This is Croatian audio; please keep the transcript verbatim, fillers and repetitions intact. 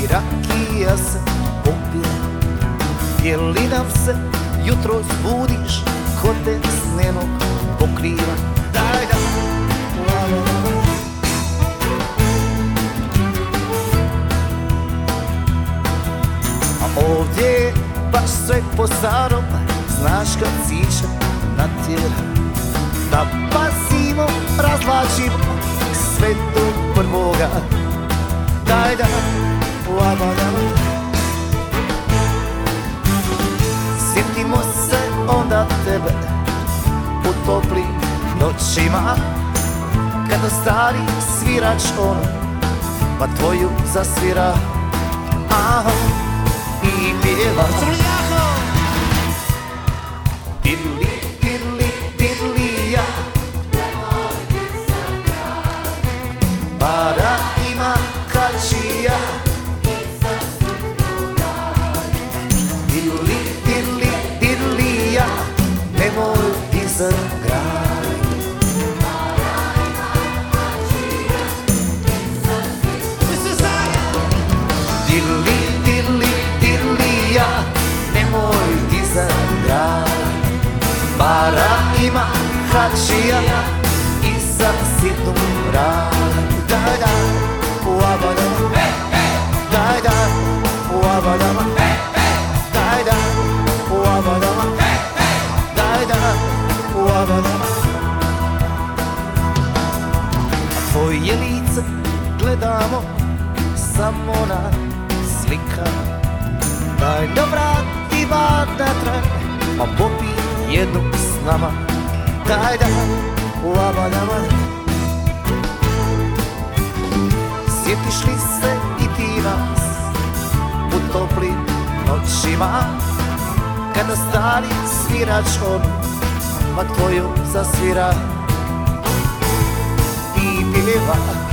i rakija se popije. Je li nam se jutro zbudiš ko te snenog pokriva? Daj da a ovdje je baš sve po starom, znaš kad sića natjera. Da pazimo, razlačimo sve do prvoga. Daj da labadamo, sjetimo se onda tebe u toplim noćima, kada stari svirač on pa tvoju zasvira, aha, i pjeva Dirli, dirli, dirlija, para ima kačija. Dirli, dirli, dirlija, nemoj ti za graj. Dirli, dirli, dirlija, nemoj ti za graj. Para ima hačija i za sitnu rad. Daj da, labadama, daj da, labadama, daj da, labadama, daj da, labadama. A tvoje lice gledamo samo na slika. Daj da vrati bar natrag, pa popi jednu s nama. Daj da, labadama, sjetiš li se i ti nas u toplim noćima, kada stari svirač on ma tvoju zasvira i pjeva